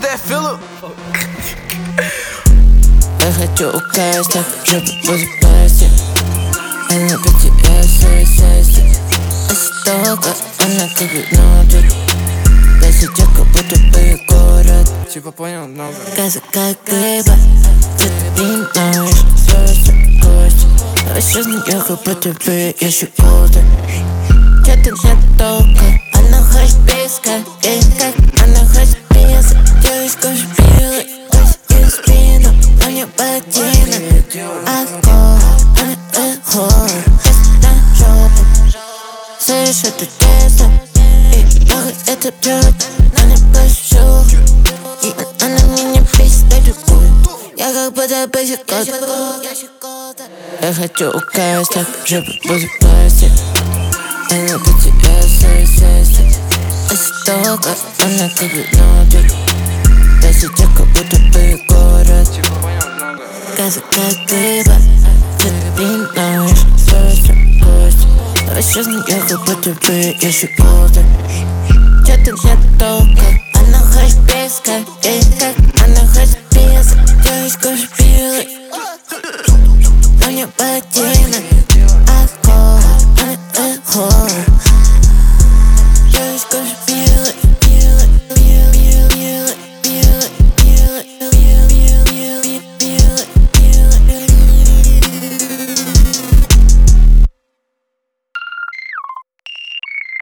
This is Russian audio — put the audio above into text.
that Philip? Я хочу украсть, так жопу буду пластик. Она BTS, Осталка, она как гипнотик. Я сейчас как будто бы город. Типа понял, много. Газа как рыба, ты знаешь, слышишь кость. А сейчас я как будто бы ищу голод. Чё-то не только, она хочет близко. И как она хочет близко. Девочка шпилы, из спину. Но не ботинок, алкоголь, алкоголь. Это жопа, слышь, это честно. И нахуй это бьёт, но не прошу. И она меня бесит, дай другую. Я как будто бы щекота. Я хочу украсть, так жопу буду пластик. Она BTS, Осталка, она как гипнотик. Я сейчас как будто бы город. Типа понял, много. Газа как рыба, ты знаешь, слышишь кость. А сейчас я как будто бы ищу голод. Чё-то не только, она хочет близко.